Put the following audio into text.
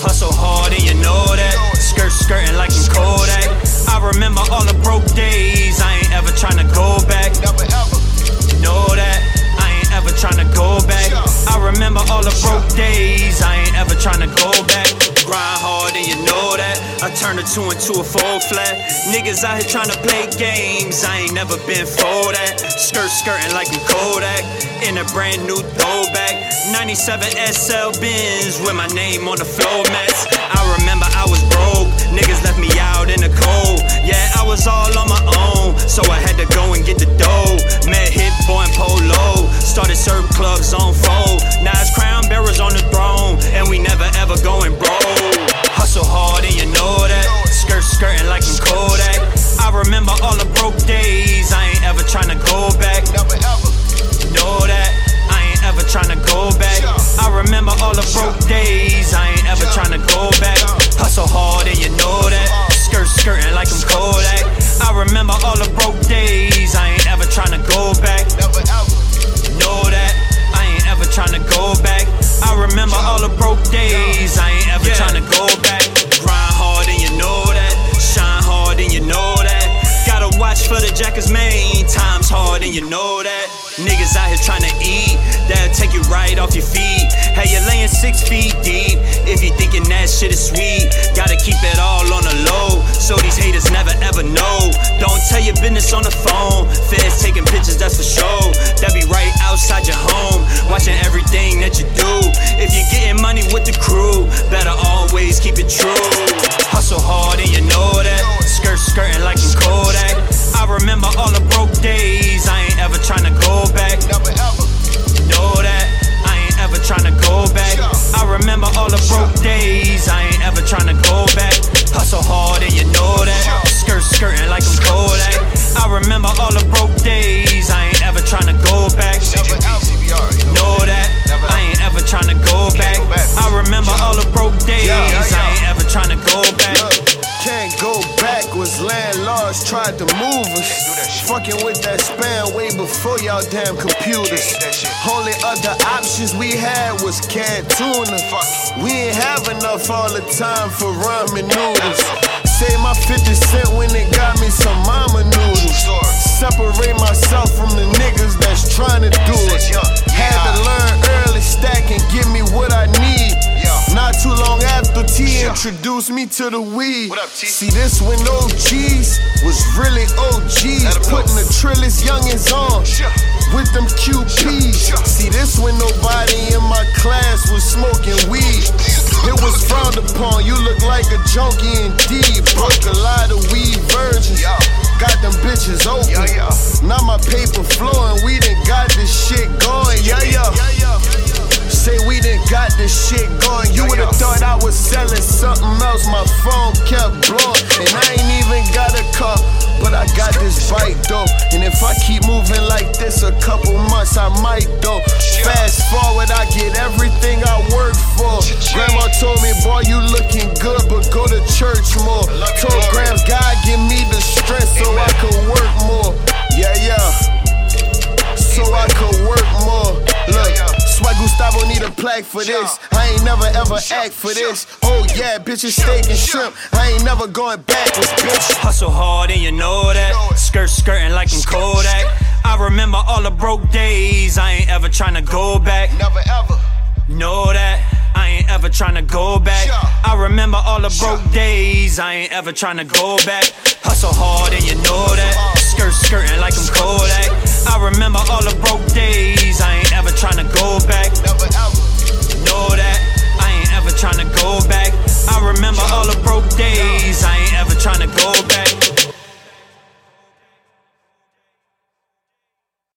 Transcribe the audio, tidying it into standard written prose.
Hustle hard and you know that. Skirting like I'm Kodak. I remember all the broke days. I ain't ever tryna go back. Never ever. You know that. I ain't ever tryna go back. I remember all the broke days. I ain't ever tryna go back. Grind hard and you know that. I turned a 2 into a 4 flat. Niggas out here tryna play games. I ain't never been for that. Skirting like I'm Kodak. In a brand new throwback. 97 SL Benz with my name on the floor mats. I remember I was broke. Niggas left me out in the cold. Yeah, I was all on my own, so I had to go and get the dough. Met Hit Boy and Polo. Started serve clubs on fold. Now it's crown bearers on the throne, and we never ever going broke. Hustle hard and you know that. Skirting like I'm Kodak. I remember all the broke days. I ain't ever tryna go back. Never ever. You know that. I ain't ever tryna go back. I remember all the broke days. I ain't ever tryna go back. Hustle hard and you know that. Skirting like I'm Kodak. I remember all the broke days. I ain't ever tryna go back. Never ever. You know that. I ain't ever tryna go back. I remember all the broke days. I ain't ever tryna go back. Grind hard and you know that. Shine hard and you know that. Gotta watch for the jackers, man. Times hard and you know that. Niggas out here tryna eat, that'll take you right off your feet. Hey, you're laying 6 feet deep. If you thinking that shit is sweet, gotta keep it all on the low, so these haters never ever know. Don't tell your business on the phone. Feds taking pictures, that's for sure. That be right outside your home, watching everything that you do. If you're getting money with the crew, better always keep it true. Hustle hard and you know that. Skirting like I'm Kodak. I remember all the broke days. I ain't ever tryna go back. Never ever. You know that. I ain't ever tryna go back. I remember all the broke days. I ain't ever tryna go back. Hustle hard and you know that. Skirting like I'm Kodak. I remember all the broke days. I ain't ever tryna go back. Never ever. Know that. I ain't ever tryna go back. I remember all the broke days. I ain't ever tryna go back. Can't go backwards, landlords tried to move us. Fucking with that spam way before y'all damn computers. Only other options we had was canned tuna. We ain't have enough all the time for ramen noodles. Save my 50 cent when it got me some mama noodles. Separate myself from the niggas that's trying to do it. Had to learn early, stack and give me what I need. Not too long after T introduced me to the weed. What up, T? See, this when OGs was really OGs. Putting the Trillis youngins on with them QPs. See, this when nobody in my class was smoking weed. It was frowned upon, you look like a junkie indeed. Broke a lot of weed virgins, got them bitches open. Now my paper flowing, we done got this shit going. Say we done got this shit going. You would've thought I was selling something else. My phone kept blowing, and I ain't even got a car, but I got this bike though. And if I keep moving like this a couple months, I might though. Fast forward, I get everything I work for. Grandma told me, boy, you looking good, but go to church more. Told Grams, God give me the strength so I could work more. So I could work more. Look, Swag Gustavo need a plaque for this. I ain't never ever act for this. Oh yeah, bitches steak and shrimp. I ain't never going backwards, bitch. Hustle hard and you know that. Skirting like I'm Kodak. I remember all the broke days. I ain't ever tryna go back. Never ever. Know that. I ain't ever tryna go back. I remember all the broke days. I ain't ever tryna go back. Hustle hard and you know that. Skirting like I'm Kodak. I remember all the broke days. I ain't ever tryna go back. Never ever. Know that.